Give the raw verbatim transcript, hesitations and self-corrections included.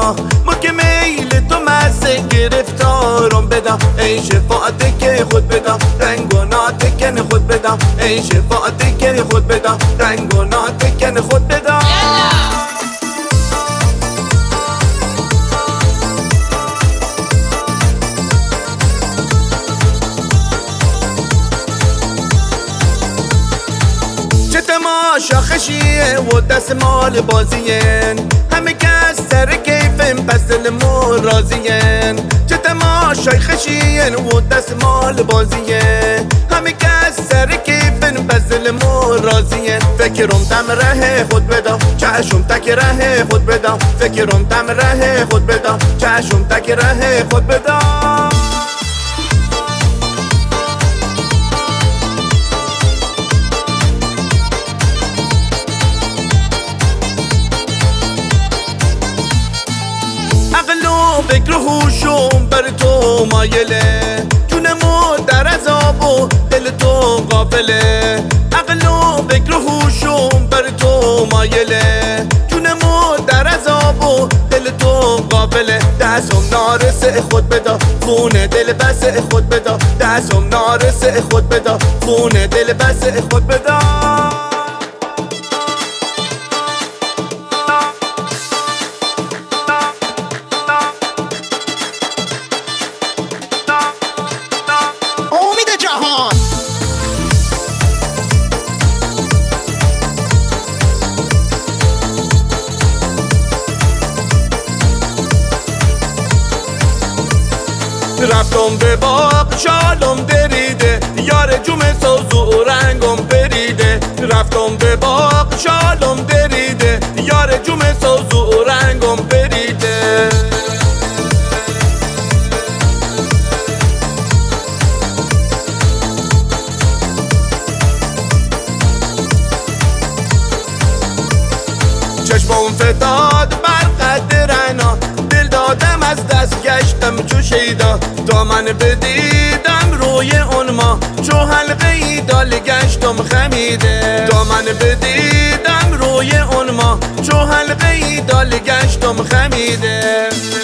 بدا ما که میل تو مزه گرفتارم بدا ای شفاعت که خود بدا رنگ و ناتکن خود بدا ای شفاعت که خود بدا رنگ و ناتکن خود بدا چه تماشا خشیه و دست مال بازین همه کس سر کیفن پس دلمون راضین چه تماشای خشیه و دست مال بازین همه کس سر کیفن پس دلمون راضین فکرم تم ره خود بدا چشم تک ره خود بدا فکرم تم ره خود بدا چشم تک ره خود بدا فکر و هوشم بر تو مایله جونمو در عذاب و دل تو غافله عقل و فکر و هوشم بر تو مایله جونمو در عذاب و دل تو غافله دستم نارسه خود بدا خون دل بس خود بدا دستم نارسه خود بدا خون دل بس خود بدا رفتم به باغ شالم دریده یار جمعه ساز و رنگم بریده رفتم به باغ شالم دریده یار جمعه ساز و رنگم بریده چشمم فتاد بر قد رعنا دل دادم از دست گشتم چو شیدا دامن بدیدم روی اون ما چو حلقه ای دال گشتم خمیده دامن بدیدم روی اون ما چو حلقه ای دال گشتم خمیده